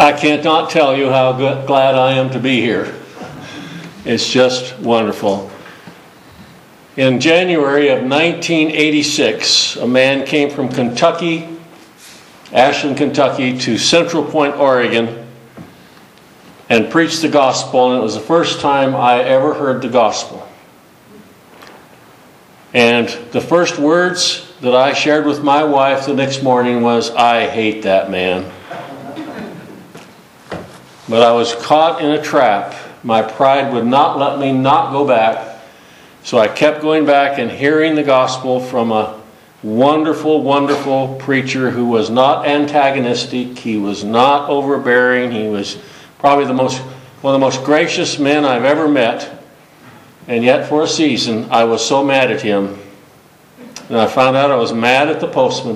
I cannot tell you how glad I am to be here. It's just wonderful. In January of 1986, a man came from Kentucky, Ashland, Kentucky, to Central Point, Oregon, and preached the gospel, and it was the first time I ever heard the gospel. And the first words that I shared with my wife the next morning was, "I hate that man." But I was caught in a trap. My pride would not let me not go back. So I kept going back and hearing the gospel from a wonderful, wonderful preacher who was not antagonistic. He was not overbearing. He was probably one of the most gracious men I've ever met. And yet for a season, I was so mad at him. And I found out I was mad at the postman.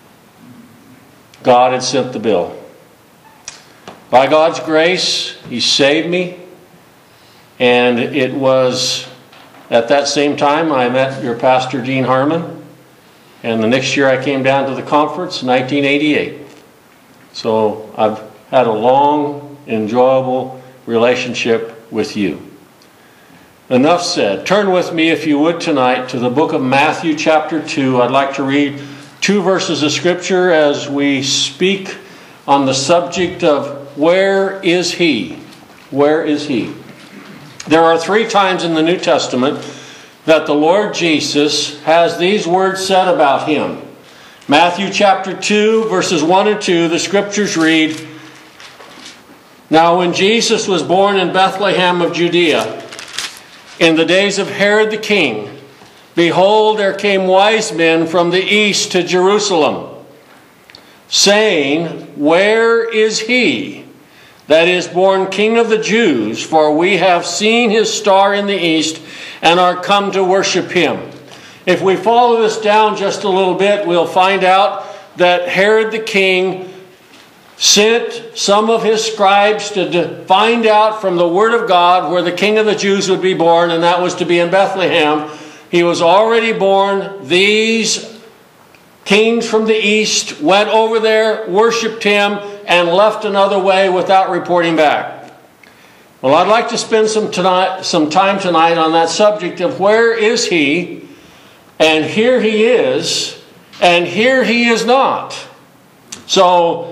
God had sent the bill. By God's grace, He saved me. And it was at that same time I met your pastor, Gene Harmon. And the next year I came down to the conference, 1988. So I've had a long, enjoyable relationship with you. Enough said. Turn with me, if you would, tonight to the book of Matthew chapter 2. I'd like to read 2 verses of Scripture as we speak on the subject of where is He? Where is He? There are 3 times in the New Testament that the Lord Jesus has these words said about Him. Matthew chapter 2, verses 1 and 2, the Scriptures read, "Now when Jesus was born in Bethlehem of Judea, in the days of Herod the king, behold, there came wise men from the east to Jerusalem, saying, Where is He that is born King of the Jews? For we have seen His star in the east and are come to worship Him." If we follow this down just a little bit, we'll find out that Herod the king sent some of his scribes to find out from the Word of God where the King of the Jews would be born, and that was to be in Bethlehem. He was already born. These kings from the east went over there, worshipped Him, and left another way without reporting back. Well, I'd like to spend some time tonight on that subject of where is He, and here He is, and here He is not. So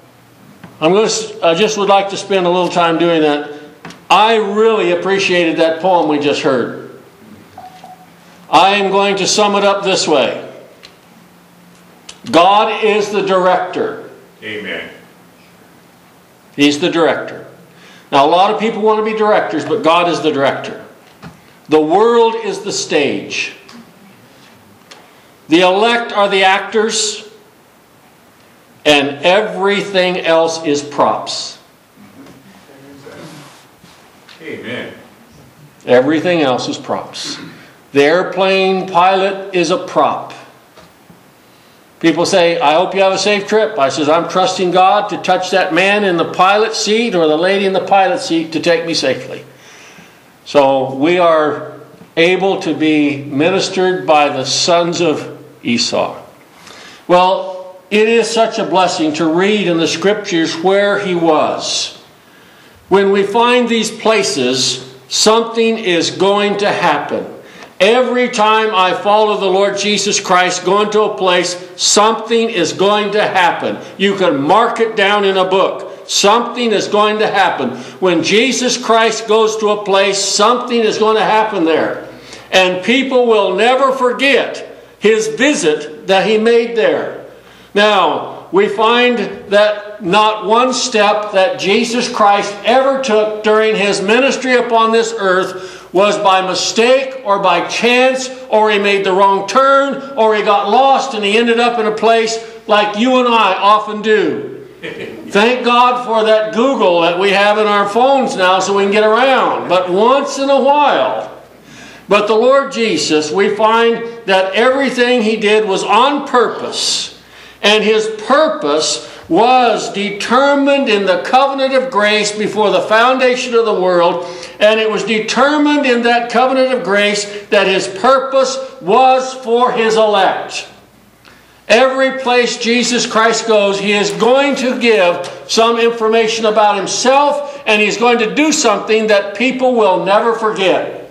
I just would like to spend a little time doing that. I really appreciated that poem we just heard. I am going to sum it up this way. God is the director. Amen. He's the director. Now, a lot of people want to be directors, but God is the director. The world is the stage. The elect are the actors, and everything else is props. Amen. Everything else is props. The airplane pilot is a prop. People say, "I hope you have a safe trip." I says, "I'm trusting God to touch that man in the pilot seat or the lady in the pilot seat to take me safely." So we are able to be ministered by the sons of Esau. Well, it is such a blessing to read in the Scriptures where He was. When we find these places, something is going to happen. Every time I follow the Lord Jesus Christ going to a place, something is going to happen. You can mark it down in a book. Something is going to happen. When Jesus Christ goes to a place, something is going to happen there. And people will never forget His visit that He made there. Now, we find that not one step that Jesus Christ ever took during His ministry upon this earth was by mistake or by chance, or He made the wrong turn, or He got lost and He ended up in a place like you and I often do. Thank God for that Google that we have in our phones now so we can get around. But once in a while. But the Lord Jesus, we find that everything He did was on purpose. And His purpose was determined in the covenant of grace before the foundation of the world. And it was determined in that covenant of grace that His purpose was for His elect. Every place Jesus Christ goes, He is going to give some information about Himself, and He's going to do something that people will never forget.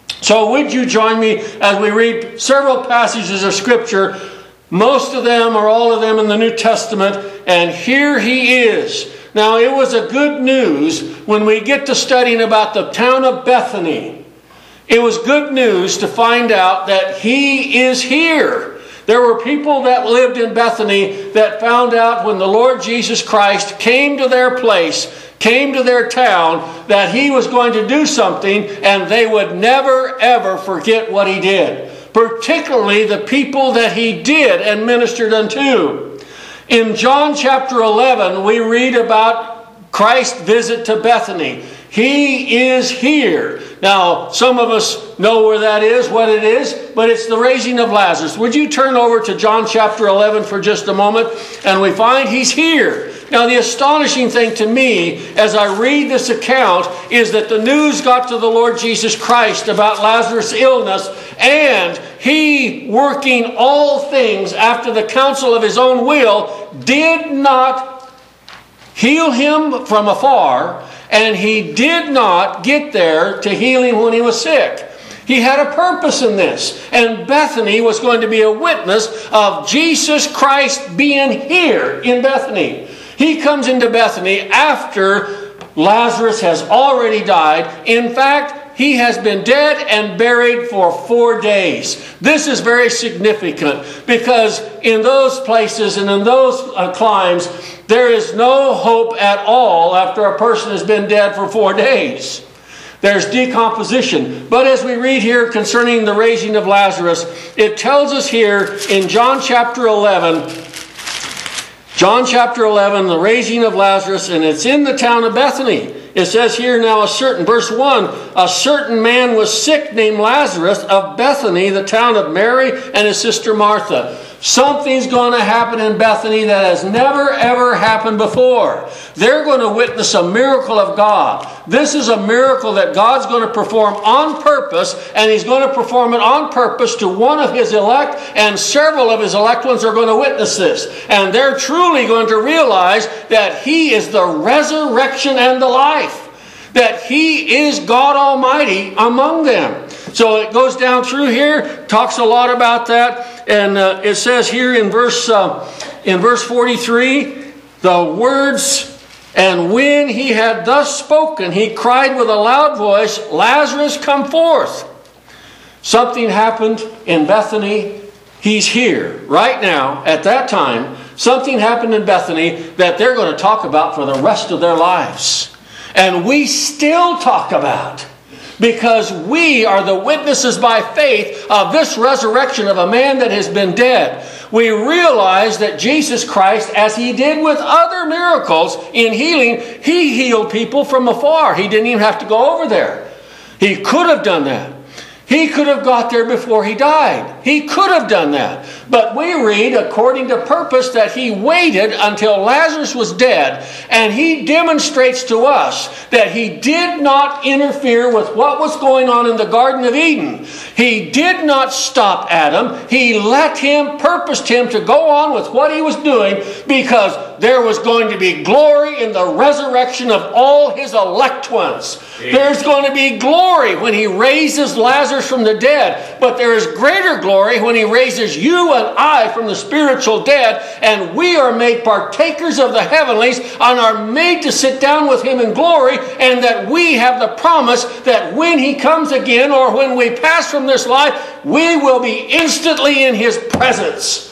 So would you join me as we read several passages of Scripture, most of them or all of them in the New Testament, and here He is. Now it was a good news when we get to studying about the town of Bethany. It was good news to find out that He is here. There were people that lived in Bethany that found out when the Lord Jesus Christ came to their place, came to their town, that He was going to do something, and they would never ever forget what He did. Particularly the people that He did and ministered unto. In John chapter 11, we read about Christ's visit to Bethany. He is here. Now, some of us know where that is, what it is, but it's the raising of Lazarus. Would you turn over to John chapter 11 for just a moment? And we find He's here. Now, the astonishing thing to me as I read this account is that the news got to the Lord Jesus Christ about Lazarus' illness, and He, working all things after the counsel of His own will, did not heal him from afar, and He did not get there to heal him when he was sick. He had a purpose in this. And Bethany was going to be a witness of Jesus Christ being here in Bethany. He comes into Bethany after Lazarus has already died. In fact, he has been dead and buried for 4 days. This is very significant because in those places and in those climes, there is no hope at all after a person has been dead for 4 days. There's decomposition. But as we read here concerning the raising of Lazarus, it tells us here in John chapter 11, the raising of Lazarus, and it's in the town of Bethany. It says here now verse 1, a certain man was sick named Lazarus of Bethany, the town of Mary and his sister Martha. Something's going to happen in Bethany that has never ever happened before. They're going to witness a miracle of God. This is a miracle that God's going to perform on purpose, and He's going to perform it on purpose to one of His elect, and several of His elect ones are going to witness this. And they're truly going to realize that He is the resurrection and the life. That He is God Almighty among them. So it goes down through here, talks a lot about that, and it says here in verse 43, the words, and when He had thus spoken, He cried with a loud voice, Lazarus, come forth. Something happened in Bethany. He's here right now at that time. Something happened in Bethany that they're going to talk about for the rest of their lives. And we still talk about, because we are the witnesses by faith of this resurrection of a man that has been dead. We realize that Jesus Christ, as He did with other miracles in healing, He healed people from afar. He didn't even have to go over there. He could have done that. He could have got there before He died. He could have done that. But we read, according to purpose, that He waited until Lazarus was dead. And He demonstrates to us that He did not interfere with what was going on in the Garden of Eden. He did not stop Adam. He purposed him to go on with what he was doing, because there was going to be glory in the resurrection of all His elect ones. There's going to be glory when He raises Lazarus from the dead, but there is greater glory when He raises you and I from the spiritual dead, and we are made partakers of the heavenlies and are made to sit down with Him in glory, and that we have the promise that when He comes again, or when we pass from this life, we will be instantly in His presence.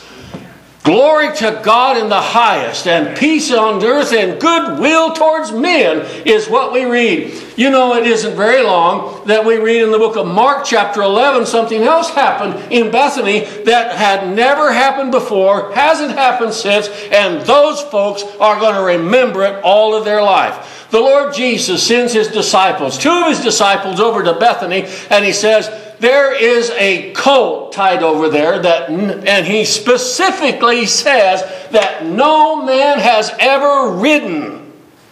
Glory to God in the highest, and peace on earth and goodwill towards men is what we read. You know, it isn't very long that we read in the book of Mark chapter 11, something else happened in Bethany that had never happened before, hasn't happened since, and those folks are going to remember it all of their life. The Lord Jesus sends His disciples, 2 of His disciples, over to Bethany, and He says, there is a colt tied over there, and He specifically says that no man has ever ridden.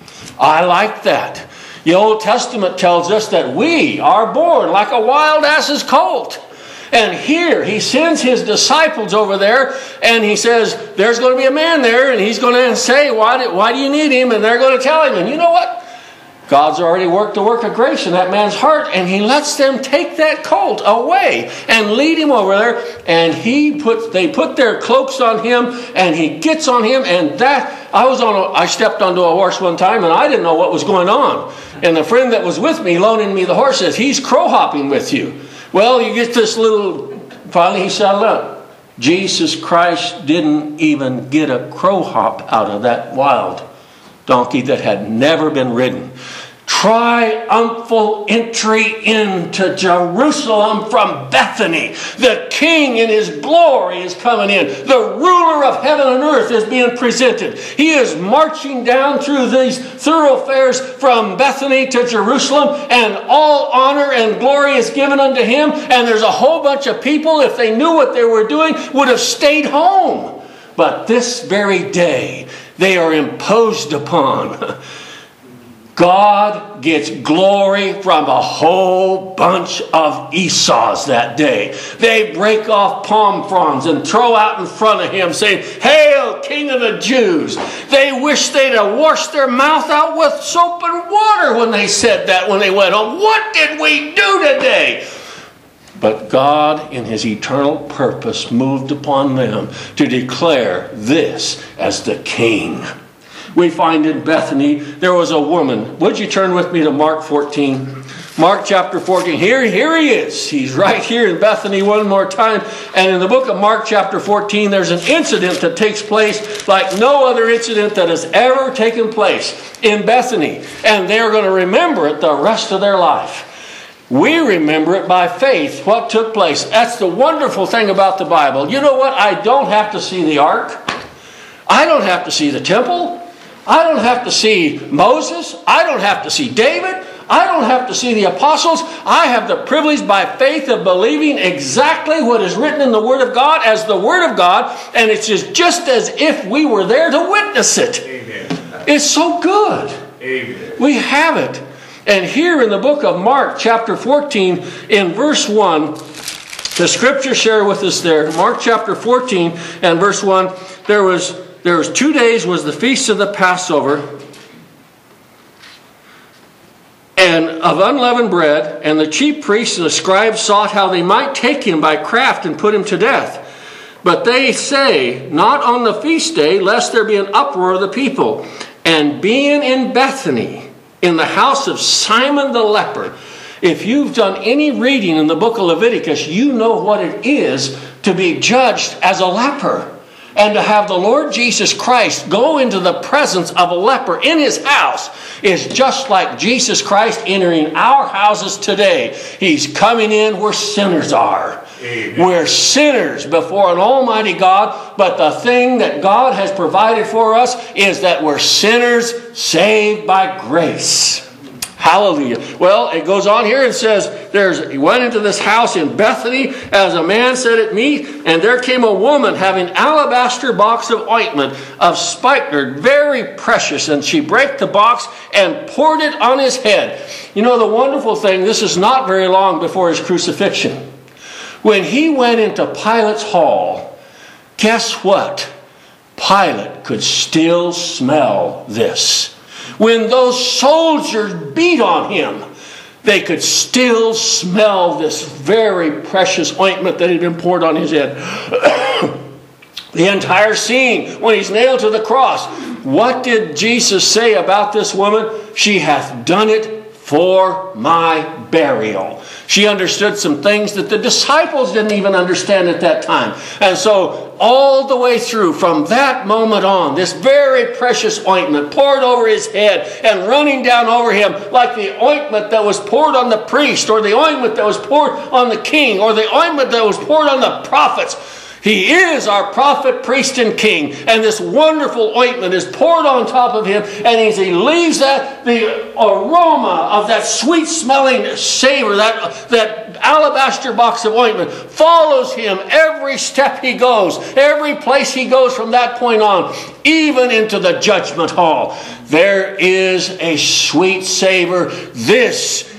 I like that. The Old Testament tells us that we are born like a wild ass's colt. And here he sends his disciples over there, and he says, there's going to be a man there, and he's going to say, why do you need him? And they're going to tell him. And you know what? God's already worked the work of grace in that man's heart, and he lets them take that colt away and lead him over there. And they put their cloaks on him, and he gets on him. And I stepped onto a horse one time, and I didn't know what was going on. And the friend that was with me, loaning me the horse, says, he's crow hopping with you. Well, you get this finally he settled up. Jesus Christ didn't even get a crow hop out of that wild donkey that had never been ridden. Triumphal entry into Jerusalem from Bethany. The King in his glory is coming in. The ruler of heaven and earth is being presented. He is marching down through these thoroughfares from Bethany to Jerusalem, and all honor and glory is given unto him. And there's a whole bunch of people, if they knew what they were doing, would have stayed home. But this very day, they are imposed upon. God gets glory from a whole bunch of Esau's that day. They break off palm fronds and throw out in front of him saying, "Hail, King of the Jews." They wish they'd have washed their mouth out with soap and water when they said that when they went home. What did we do today? But God, in his eternal purpose, moved upon them to declare this as the King. We find in Bethany, there was a woman. Would you turn with me to Mark 14? Mark chapter 14. Here he is. He's right here in Bethany one more time. And in the book of Mark chapter 14, there's an incident that takes place like no other incident that has ever taken place in Bethany. And they're going to remember it the rest of their life. We remember it by faith, what took place. That's the wonderful thing about the Bible. You know what? I don't have to see the ark. I don't have to see the temple. I don't have to see Moses. I don't have to see David. I don't have to see the apostles. I have the privilege by faith of believing exactly what is written in the Word of God as the Word of God. And it's just as if we were there to witness it. Amen. It's so good. Amen. We have it. And here in the book of Mark, chapter 14, in verse 1, the scriptures share with us there, Mark chapter 14 and verse 1, there was 2 days was the feast of the Passover, and of unleavened bread, and the chief priests and the scribes sought how they might take him by craft and put him to death. But they say, not on the feast day, lest there be an uproar of the people. And being in Bethany, in the house of Simon the leper. If you've done any reading in the book of Leviticus, you know what it is to be judged as a leper. And to have the Lord Jesus Christ go into the presence of a leper in his house is just like Jesus Christ entering our houses today. He's coming in where sinners are. Amen. We're sinners before an almighty God, but the thing that God has provided for us is that we're sinners saved by grace. Hallelujah. Well, it goes on here and says, he went into this house in Bethany as a man sat at meat, and there came a woman having alabaster box of ointment of spikenard, very precious, and she brake the box and poured it on his head. You know, the wonderful thing, this is not very long before his crucifixion. When he went into Pilate's hall, guess what? Pilate could still smell this. When those soldiers beat on him, they could still smell this very precious ointment that had been poured on his head. The entire scene, when he's nailed to the cross, what did Jesus say about this woman? She hath done it for my burial. She understood some things that the disciples didn't even understand at that time. And so all the way through, from that moment on, this very precious ointment poured over his head and running down over him like the ointment that was poured on the priest, or the ointment that was poured on the king, or the ointment that was poured on the prophets. He is our prophet, priest, and king. And this wonderful ointment is poured on top of him. And as he leaves that, the aroma of that sweet-smelling savor, that alabaster box of ointment, follows him every step he goes, every place he goes from that point on, even into the judgment hall. There is a sweet savor. This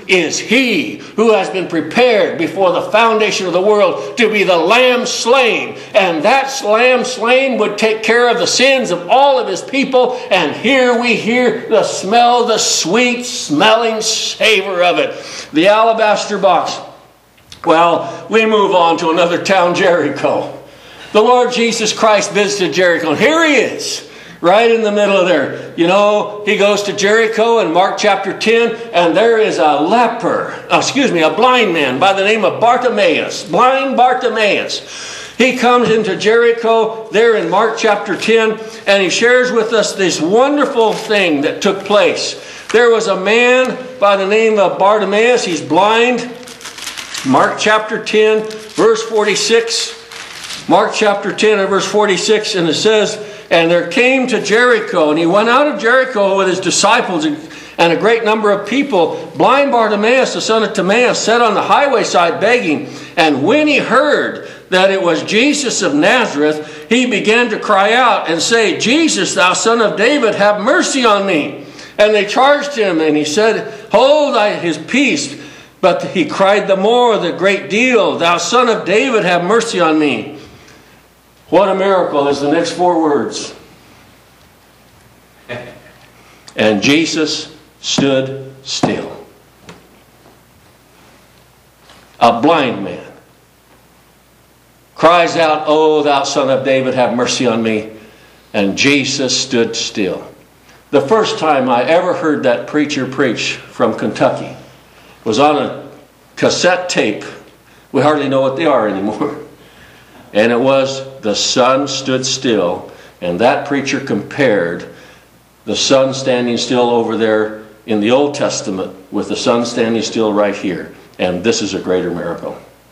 is He who has been prepared before the foundation of the world to be the Lamb slain. And that Lamb slain would take care of the sins of all of His people. And here we hear the smell, the sweet smelling savor of it. The alabaster box. Well, we move on to another town, Jericho. The Lord Jesus Christ visited Jericho. And here He is, right in the middle of there. You know, He goes to Jericho in Mark chapter 10, and there is a blind man by the name of Bartimaeus. Blind Bartimaeus. He comes into Jericho there in Mark chapter 10, and he shares with us this wonderful thing that took place. There was a man by the name of Bartimaeus. He's blind. Mark chapter 10, verse 46. Mark chapter 10 and verse 46, and it says, "And there came to Jericho, and he went out of Jericho with his disciples and a great number of people. Blind Bartimaeus, the son of Timaeus, sat on the highway side begging. And when he heard that it was Jesus of Nazareth, he began to cry out and say, 'Jesus, thou son of David, have mercy on me.' And they charged him, and he said, 'Hold his peace.' But he cried the more, the great deal, 'Thou son of David, have mercy on me.'" What a miracle is the next four words. "And Jesus stood still." A blind man cries out, "Oh, thou son of David, have mercy on me." And Jesus stood still. The first time I ever heard that preacher preach from Kentucky was on a cassette tape. We hardly know what they are anymore. And it was "The sun stood still." And that preacher compared the sun standing still over there in the Old Testament with the sun standing still right here. And this is a greater miracle.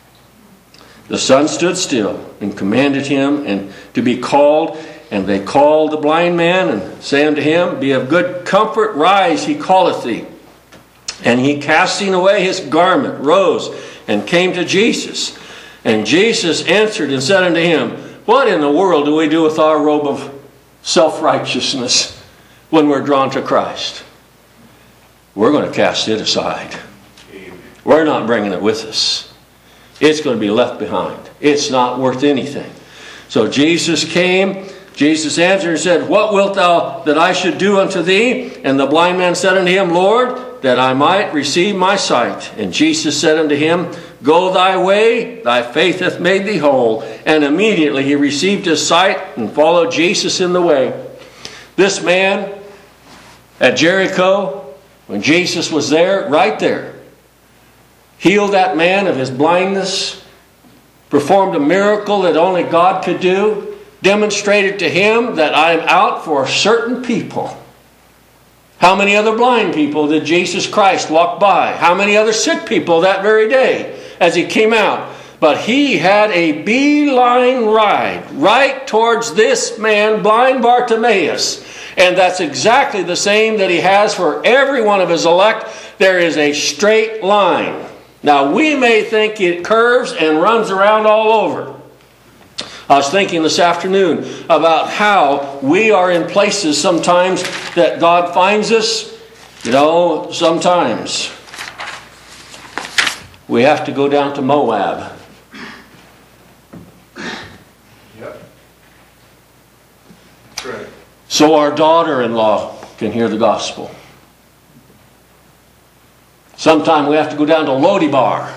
The sun stood still and commanded him and to be called. And they called the blind man and say unto him, "Be of good comfort, rise, he calleth thee." And he, casting away his garment, rose and came to Jesus. And Jesus answered and said unto him, "What in the world do we do with our robe of self-righteousness when we're drawn to Christ? We're going to cast it aside. We're not bringing it with us. It's going to be left behind. It's not worth anything." So Jesus came. Jesus answered and said, "What wilt thou that I should do unto thee?" And the blind man said unto him, "Lord, that I might receive my sight." And Jesus said unto him, "Go thy way, thy faith hath made thee whole." And immediately he received his sight and followed Jesus in the way. This man at Jericho, when Jesus was there, right there, healed that man of his blindness, performed a miracle that only God could do, demonstrated to him that I'm out for certain people. How many other blind people did Jesus Christ walk by? How many other sick people that very day as he came out? But he had a beeline ride right towards this man, blind Bartimaeus. And that's exactly the same that he has for every one of his elect. There is a straight line. Now we may think it curves and runs around all over. I was thinking this afternoon about how we are in places sometimes that God finds us. You know, sometimes we have to go down to Moab. Yep. That's right. So our daughter-in-law can hear the gospel. Sometimes we have to go down to Lodibar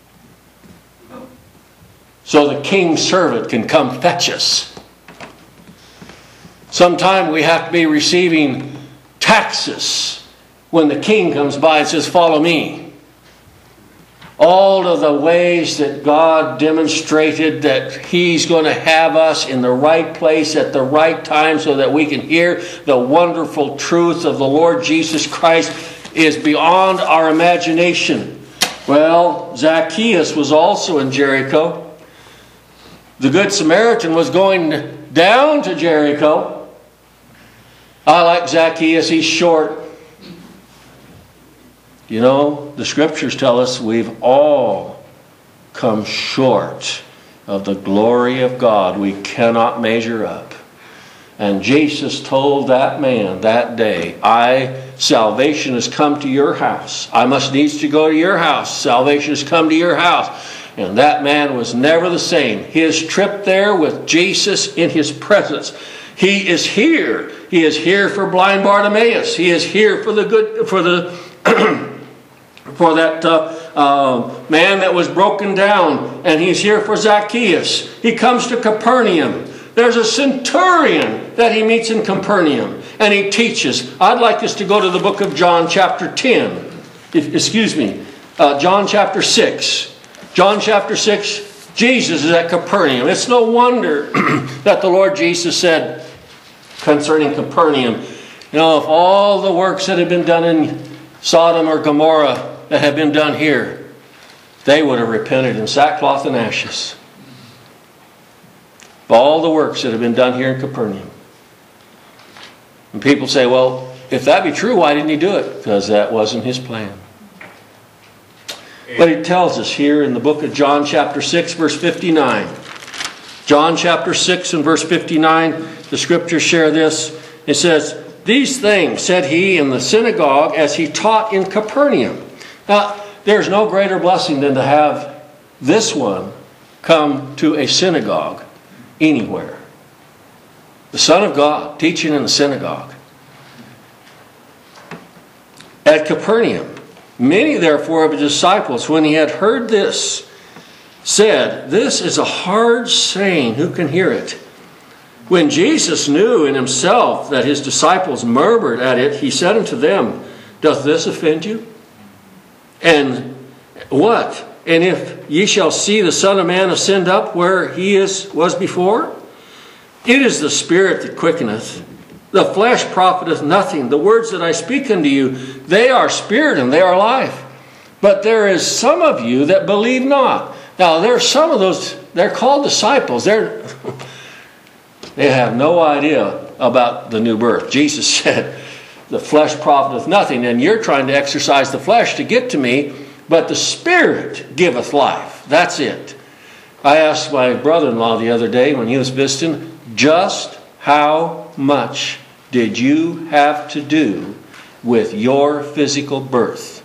so the king's servant can come fetch us. Sometimes we have to be receiving taxes when the king comes by and says, "Follow me." All of the ways that God demonstrated that He's going to have us in the right place at the right time so that we can hear the wonderful truth of the Lord Jesus Christ is beyond our imagination. Well, Zacchaeus was also in Jericho. The Good Samaritan was going down to Jericho. I like Zacchaeus. He's short. You know, the scriptures tell us we've all come short of the glory of God. We cannot measure up. And Jesus told that man that day, salvation has come to your house. I must needs to go to your house. Salvation has come to your house. And that man was never the same. His trip there with Jesus in his presence. He is here. He is here for blind Bartimaeus. He is here for for that man that was broken down. And he's here for Zacchaeus. He comes to Capernaum. There's a centurion that he meets in Capernaum, and he teaches. I'd like us to go to the book of John chapter 10. John chapter 6. John chapter 6, Jesus is at Capernaum. It's no wonder that the Lord Jesus said concerning Capernaum, if all the works that had been done in Sodom or Gomorrah that have been done here, they would have repented in sackcloth and ashes. All the works that have been done here in Capernaum. And people say, well, if that be true, why didn't he do it? Because that wasn't his plan. But it tells us here in the book of John chapter 6 verse 59. John chapter 6 and verse 59, the scriptures share this. It says, these things said he in the synagogue as he taught in Capernaum. Now, there's no greater blessing than to have this one come to a synagogue anywhere. The Son of God teaching in the synagogue. At Capernaum, many therefore of his disciples, when he had heard this, said, this is a hard saying, who can hear it? When Jesus knew in himself that his disciples murmured at it, he said unto them, doth this offend you? And what? And if ye shall see the Son of Man ascend up where he was before? It is the Spirit that quickeneth. The flesh profiteth nothing. The words that I speak unto you, they are spirit and they are life. But there is some of you that believe not. Now there are some of those, they're called disciples. They have no idea about the new birth. Jesus said, the flesh profiteth nothing. And you're trying to exercise the flesh to get to me. But the Spirit giveth life. That's it. I asked my brother-in-law the other day when he was visiting, just how much did you have to do with your physical birth?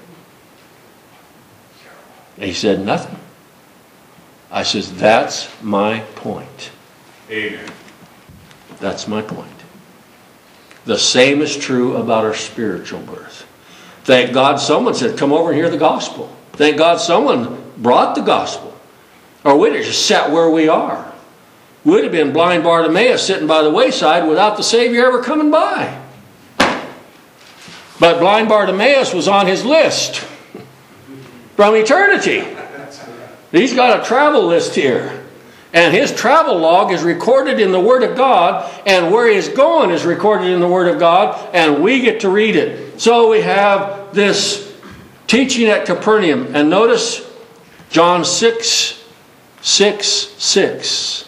And he said, nothing. I says, that's my point. Amen. That's my point. The same is true about our spiritual birth. Thank God someone said, come over and hear the gospel. Thank God someone brought the gospel. Or we'd have just sat where we are. We'd have been blind Bartimaeus sitting by the wayside without the Savior ever coming by. But blind Bartimaeus was on his list from eternity. He's got a travel list here. And his travel log is recorded in the Word of God. And where he's going is recorded in the Word of God. And we get to read it. So we have this teaching at Capernaum. And notice John 6:6.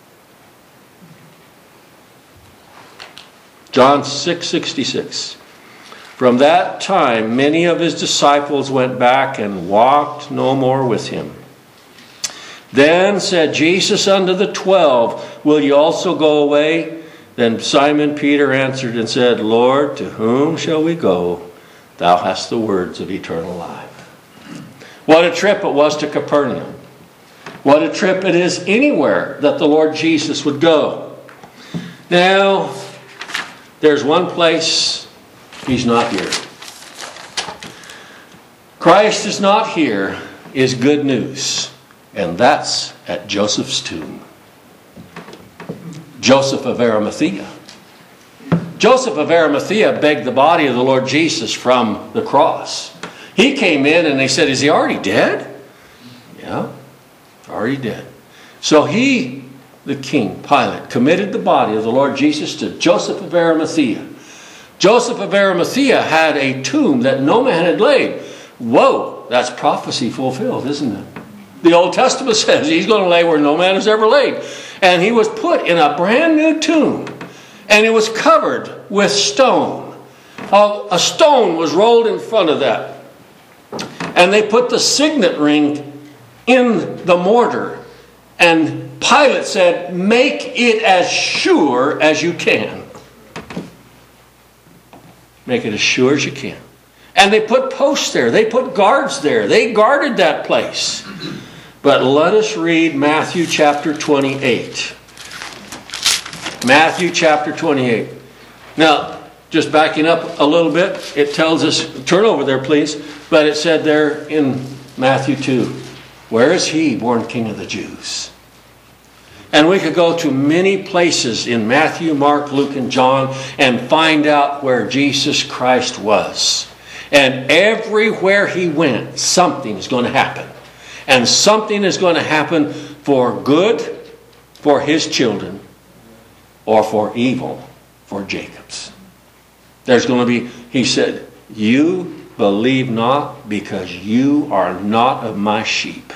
John 6:66. From that time, many of his disciples went back and walked no more with him. Then said Jesus unto the 12, will ye also go away? Then Simon Peter answered and said, Lord, to whom shall we go? Thou hast the words of eternal life. What a trip it was to Capernaum. What a trip it is anywhere that the Lord Jesus would go. Now, there's one place he's not here. Christ is not here is good news. And that's at Joseph's tomb. Joseph of Arimathea. Joseph of Arimathea begged the body of the Lord Jesus from the cross. He came in and they said, is he already dead? Yeah, already dead. So he, the king, Pilate, committed the body of the Lord Jesus to Joseph of Arimathea. Joseph of Arimathea had a tomb that no man had laid. Whoa, that's prophecy fulfilled, isn't it? The Old Testament says he's going to lay where no man has ever laid. And he was put in a brand new tomb. And it was covered with stone. A stone was rolled in front of that. And they put the signet ring in the mortar. And Pilate said, make it as sure as you can. Make it as sure as you can. And they put posts there. They put guards there. They guarded that place. But let us read Matthew chapter 28. Matthew chapter 28. Now, just backing up a little bit, it tells us, turn over there please, but it said there in Matthew 2, where is he born King of the Jews? And we could go to many places in Matthew, Mark, Luke, and John and find out where Jesus Christ was. And everywhere he went, something is going to happen. And something is going to happen for good for his children, or for evil for Jacob's. There's going to be, he said, you believe not because you are not of my sheep.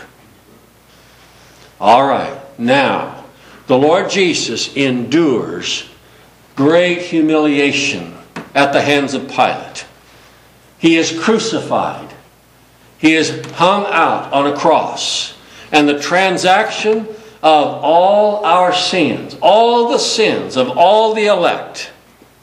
All right, now, the Lord Jesus endures great humiliation at the hands of Pilate. He is crucified. He is hung out on a cross. And the transaction of all our sins, all the sins of all the elect,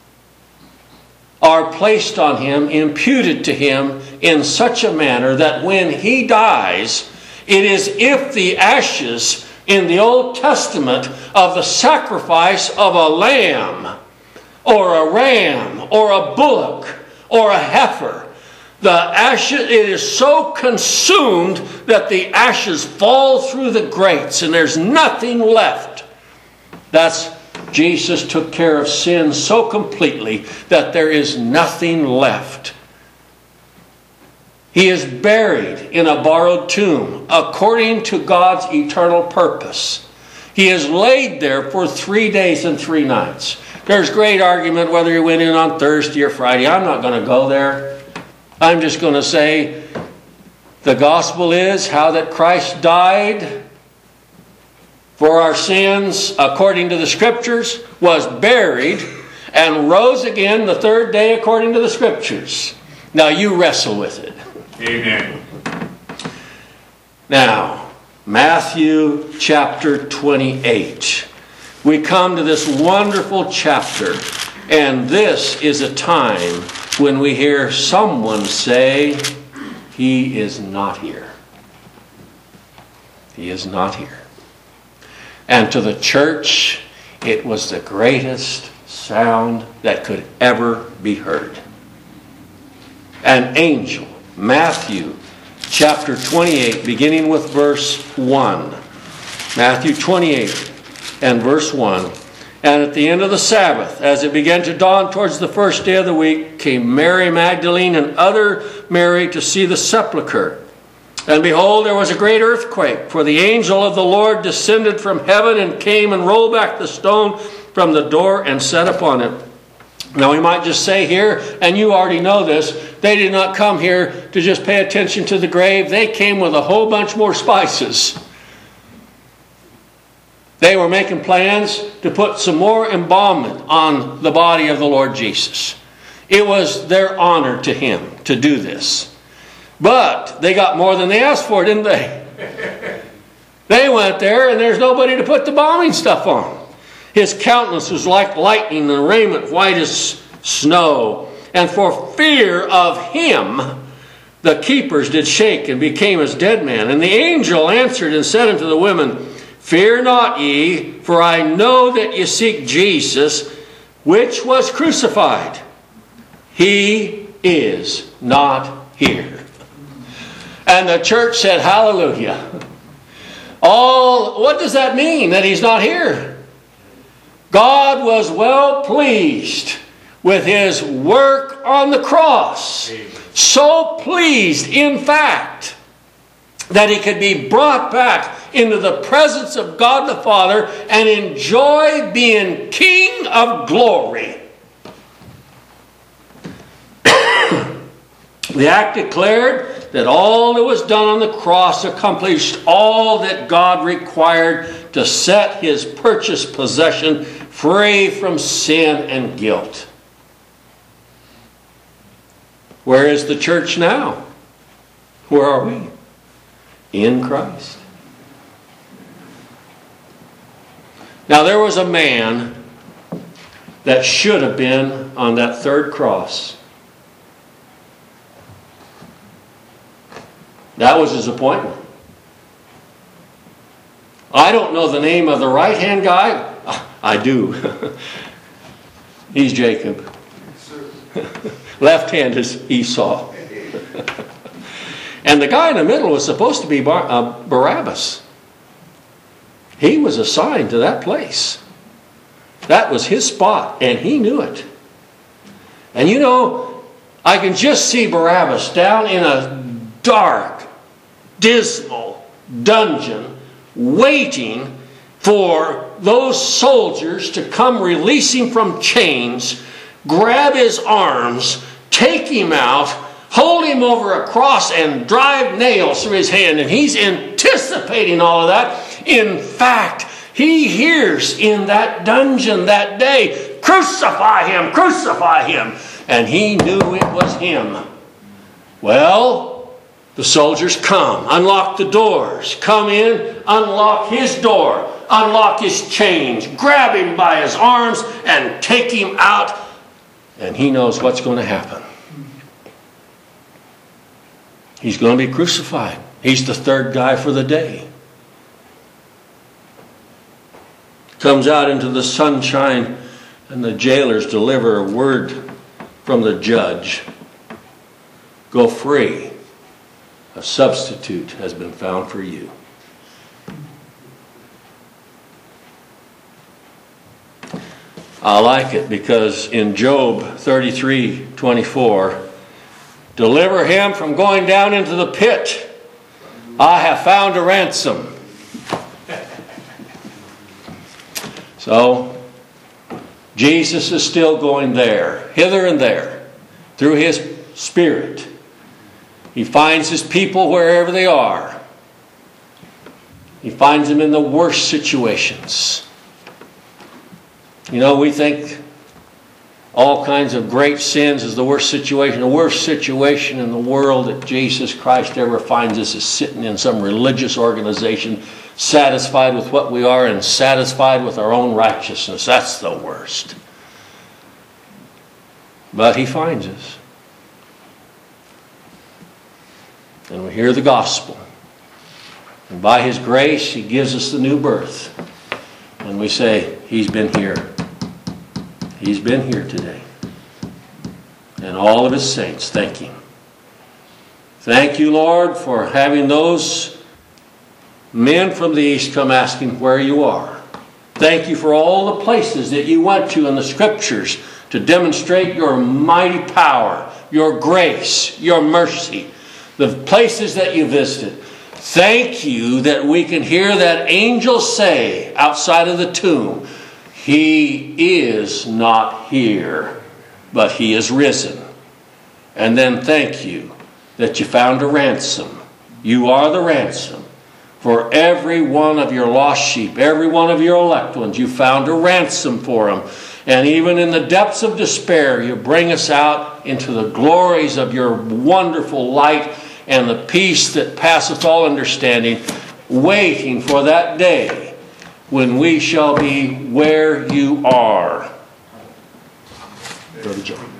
are placed on him, imputed to him in such a manner that when he dies, it is if the ashes in the Old Testament of the sacrifice of a lamb or a ram or a bullock or a heifer, the ashes, it is so consumed that the ashes fall through the grates and there's nothing left. That's Jesus took care of sin so completely that there is nothing left. He is buried in a borrowed tomb according to God's eternal purpose. He is laid there for 3 days and 3 nights. There's great argument whether he went in on Thursday or Friday. I'm not going to go there. I'm just going to say the gospel is how that Christ died for our sins according to the Scriptures, was buried, and rose again the 3rd day according to the Scriptures. Now you wrestle with it. Amen. Now, Matthew chapter 28. We come to this wonderful chapter, and this is a time when we hear someone say, he is not here. He is not here. And to the church, it was the greatest sound that could ever be heard. An angel, Matthew chapter 28, beginning with verse 1. Matthew 28 and verse 1. And at the end of the Sabbath, as it began to dawn towards the 1st day of the week, came Mary Magdalene and other Mary to see the sepulchre. And behold, there was a great earthquake, for the angel of the Lord descended from heaven and came and rolled back the stone from the door and sat upon it. Now we might just say here, and you already know this, they did not come here to just pay attention to the grave. They came with a whole bunch more spices. They were making plans to put some more embalmment on the body of the Lord Jesus. It was their honor to him to do this. But they got more than they asked for, didn't they? They went there and there's nobody to put the embalming stuff on. His countenance was like lightning and raiment white as snow. And for fear of him, the keepers did shake and became as dead men. And the angel answered and said unto the women, Fear not ye, for I know that ye seek Jesus, which was crucified. He is not here. And the church said, Hallelujah. What does that mean, that he's not here? God was well pleased with his work on the cross. So pleased, in fact, that he could be brought back into the presence of God the Father and enjoy being King of glory. The act declared that all that was done on the cross accomplished all that God required to set his purchased possession free from sin and guilt. Where is the church now? Where are we? In Christ. Now there was a man that should have been on that third cross. That was his appointment. I don't know the name of the right-hand guy. I do. He's Jacob. Left hand is Esau. And the guy in the middle was supposed to be Barabbas. He was assigned to that place. That was his spot, and he knew it. And you know, I can just see Barabbas down in a dark, dismal dungeon, waiting for those soldiers to come release him from chains, grab his arms, take him out, hold him over a cross, and drive nails through his hand. And he's anticipating all of that. In fact, he hears in that dungeon that day, "Crucify him, crucify him." And he knew it was him. Well, the soldiers come, unlock the doors, come in, unlock his door, unlock his chains, grab him by his arms, and take him out. And he knows what's going to happen. He's going to be crucified. He's the third guy for the day. Comes out into the sunshine, and the jailers deliver a word from the judge. Go free. A substitute has been found for you. I like it because in Job 33:24, deliver him from going down into the pit. I have found a ransom. So, Jesus is still going there, hither and there, through his Spirit. He finds his people wherever they are. He finds them in the worst situations. You know, we think all kinds of great sins is the worst situation. The worst situation in the world that Jesus Christ ever finds us is sitting in some religious organization, satisfied with what we are and satisfied with our own righteousness. That's the worst. But he finds us. And we hear the gospel. And by his grace, he gives us the new birth. And we say, he's been here. He's been here today. And all of his saints thank him. Thank you, Lord, for having those men from the east come asking where you are. Thank you for all the places that you went to in the scriptures to demonstrate your mighty power, your grace, your mercy, the places that you visited. Thank you that we can hear that angel say outside of the tomb, he is not here, but he is risen. And then thank you that you found a ransom. You are the ransom. For every one of your lost sheep, every one of your elect ones, you found a ransom for them. And even in the depths of despair, you bring us out into the glories of your wonderful light and the peace that passeth all understanding, waiting for that day when we shall be where you are. Brother John.